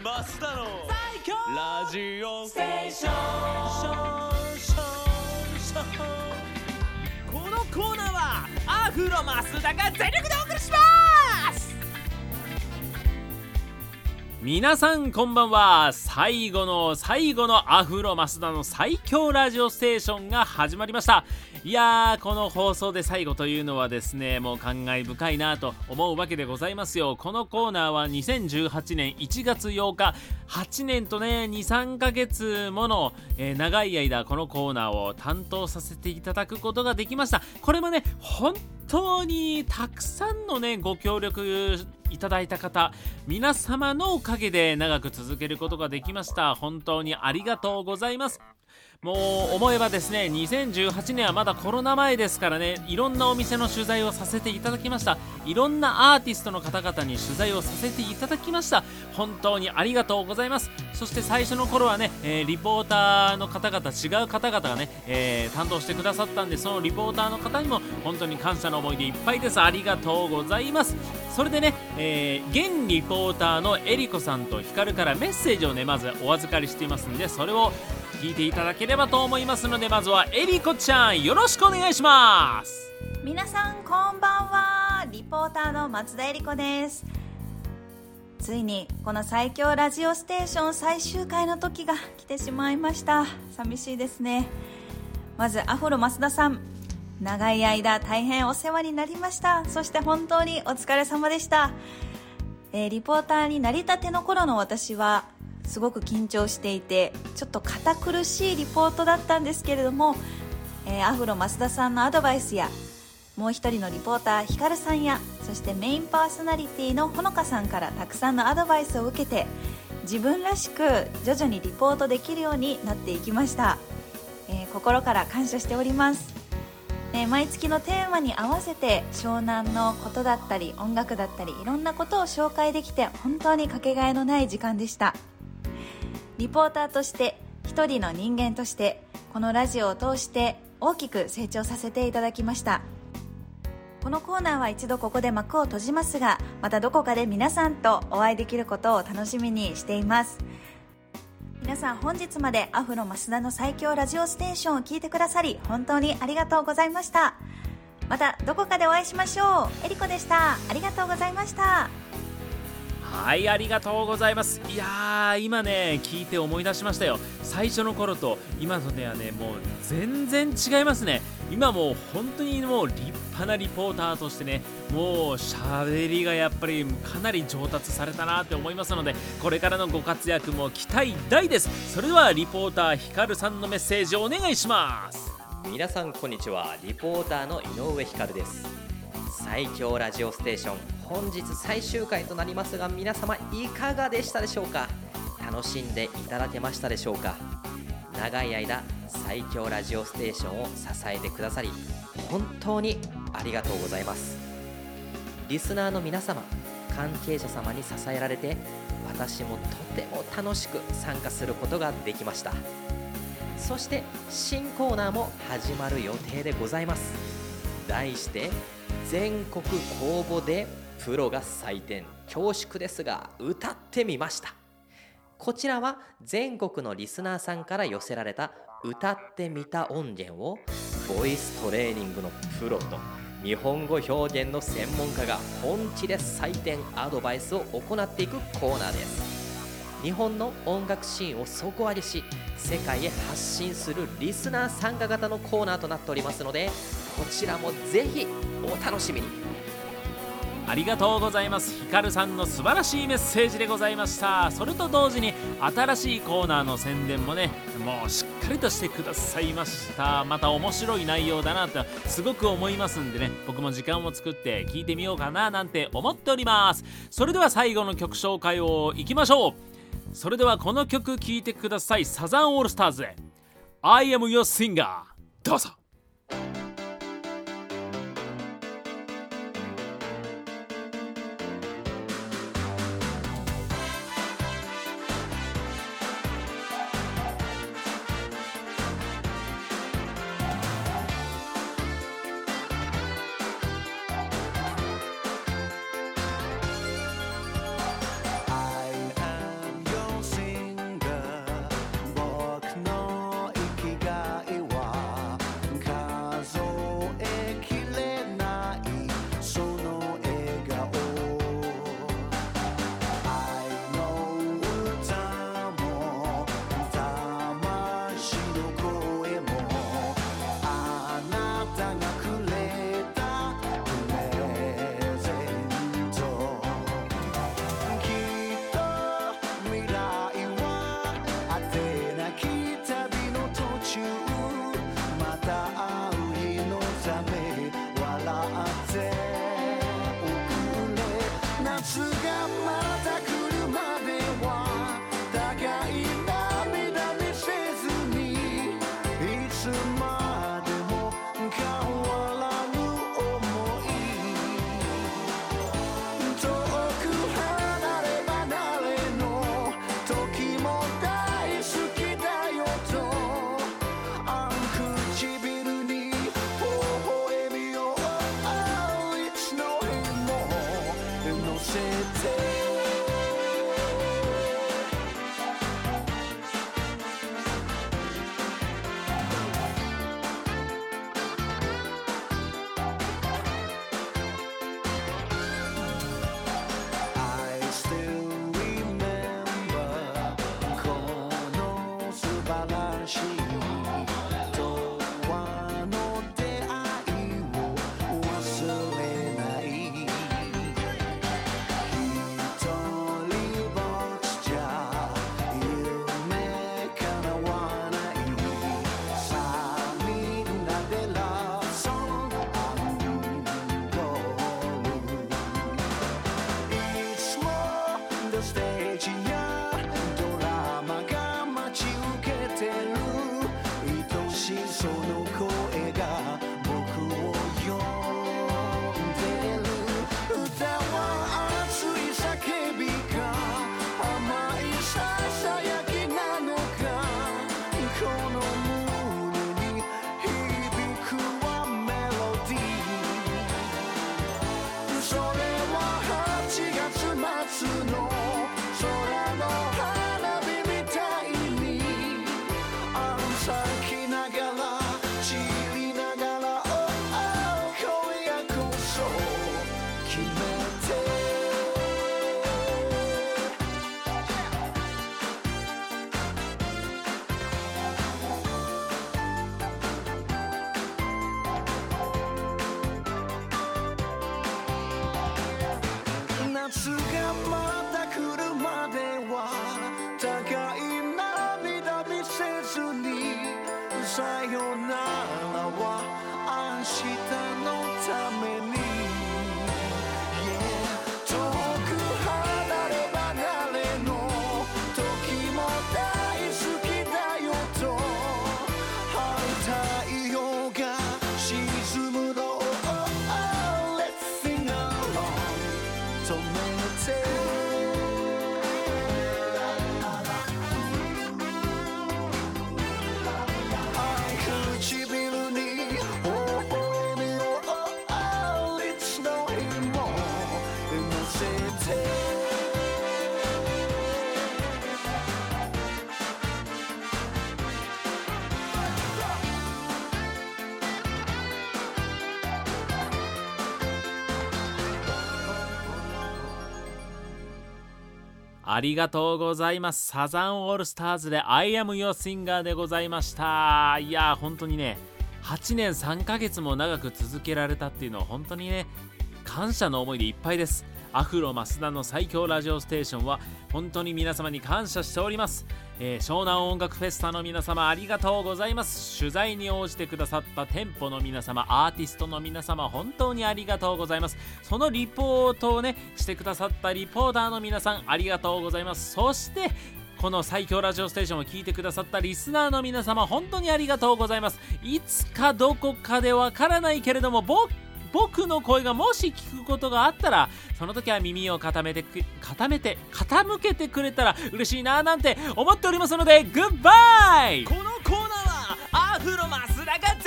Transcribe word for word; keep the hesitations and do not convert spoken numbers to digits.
増田の最強ラジオステーション。このコーナーはアフロ増田が全力でお送りします。皆さんこんばんは。最後の最後のアフロ増田の最強ラジオステーションが始まりました。いやー、この放送で最後というのはですね、もう感慨深いなと思うわけでございますよ。このコーナーはにせんじゅうはちねんいちがつようか、はちねんとね に,さん ヶ月もの、えー、長い間このコーナーを担当させていただくことができました。これもね、本当にたくさんのねご協力いただいた方、皆様のおかげで長く続けることができました。本当にありがとうございます。もう思えばですね、にせんじゅうはちねんはまだコロナ前ですからね、いろんなお店の取材をさせていただきました。いろんなアーティストの方々に取材をさせていただきました。本当にありがとうございます。そして最初の頃はね、えー、リポーターの方々、違う方々がね、えー、担当してくださったんで、そのリポーターの方にも本当に感謝の思いでいっぱいです。ありがとうございます。それでね、えー、現リポーターのえりこさんとひかるからメッセージをね、まずお預かりしていますんで、それを聞いていただければと思いますので、まずはえりこちゃん、よろしくお願いします。 皆さんこんばんは。リポーターの松田えりこです。ついにこの最強ラジオステーション最終回の時が来てしまいました。寂しいですね。まずアフロ増田さん、長い間大変お世話になりました。そして本当にお疲れ様でした。えー、リポーターになりたての頃の私はすごく緊張していて、ちょっと堅苦しいリポートだったんですけれども、えー、アフロ増田さんのアドバイスや、もう一人のリポーターひかるさんや、そしてメインパーソナリティのほのかさんからたくさんのアドバイスを受けて、自分らしく徐々にリポートできるようになっていきました。えー、心から感謝しております。えー、毎月のテーマに合わせて湘南のことだったり音楽だったりいろんなことを紹介できて、本当にかけがえのない時間でした。リポーターとして、一人の人間として、このラジオを通して大きく成長させていただきました。このコーナーは一度ここで幕を閉じますが、またどこかで皆さんとお会いできることを楽しみにしています。皆さん本日までアフロ増田の最強ラジオステーションを聞いてくださり、本当にありがとうございました。またどこかでお会いしましょう。えりこでした。ありがとうございました。 はい、ありがとうございます。いやー、今ね聞いて思い出しましたよ。最初の頃と今のではね、もう全然違いますね。今もう本当にもう立派なリポーターとしてね、もう喋りがやっぱりかなり上達されたなって思いますので、これからのご活躍も期待大です。それではリポーターひかるさんのメッセージをお願いします。 皆さんこんにちは。リポーターの井上ひかるです。最強ラジオステーション、本日最終回となりますが、皆様いかがでしたでしょうか。楽しんでいただけましたでしょうか。長い間最強ラジオステーションを支えてくださり、本当にありがとうございます。リスナーの皆様、関係者様に支えられて、私もとても楽しく参加することができました。そして新コーナーも始まる予定でございます。題して全国公募でプロが採点、恐縮ですが歌ってみました。こちらは全国のリスナーさんから寄せられた歌ってみた音源を、ボイストレーニングのプロと日本語表現の専門家が本気で採点アドバイスを行っていくコーナーです。日本の音楽シーンを底上げし、世界へ発信するリスナー参加型のコーナーとなっておりますので、こちらもぜひお楽しみに。 ありがとうございます。ひかるさんの素晴らしいメッセージでございました。それと同時に新しいコーナーの宣伝もね、もうしっかりとしてくださいました。また面白い内容だなとすごく思いますんでね、僕も時間を作って聞いてみようかななんて思っております。それでは最後の曲紹介をいきましょう。それではこの曲聴いてください。サザンオールスターズで I am your singer、 どうぞ。 I am your せてステージやドラマが待ち受けてる愛しいその声が僕を呼んでる歌は熱い叫びか甘いささやきなのかこの胸に響くはメロディーそれははちがつ末の夏がまた来るまでは高い涙見せずにさよならは明日のために、yeah、遠く離れ離れの時も大好きだよと春太陽が沈むの唇に微笑みをいつの日も乗せてありがとうございます。サザンオールスターズで I am your singer でございました。いやー本当にねはちねんさんかげつも長く続けられたっていうのは本当にね感謝の思いでいっぱいです。アフロ増田の最強ラジオステーションは本当に皆様に感謝しております。えー、湘南音楽フェスタの皆様ありがとうございます。取材に応じてくださった店舗の皆様アーティストの皆様本当にありがとうございます。そのリポートをねしてくださったリポーターの皆さんありがとうございます。そしてこの最強ラジオステーションを聞いてくださったリスナーの皆様本当にありがとうございます。いつかどこかでわからないけれども僕僕の声がもし聞くことがあったらその時は耳を傾めて傾めて傾けてくれたら嬉しいななんて思っておりますのでグッバイ。 このコーナーはアフロ増田が